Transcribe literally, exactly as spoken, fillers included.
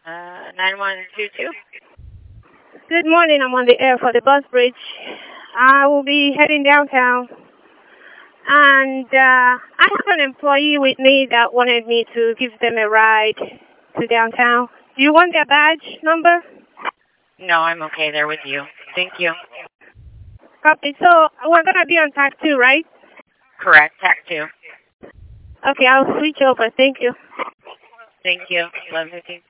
Uh, nine one two two. Good morning. I'm on the air for the bus bridge. I will be heading downtown. And uh, I have an employee with me that wanted me to give them a ride to downtown. Do you want their badge number? No, I'm okay there with you. Thank you. Copy. So we're going to be on track two, right? Correct. Tack two. Okay, I'll switch over. Thank you. Thank you. Love you.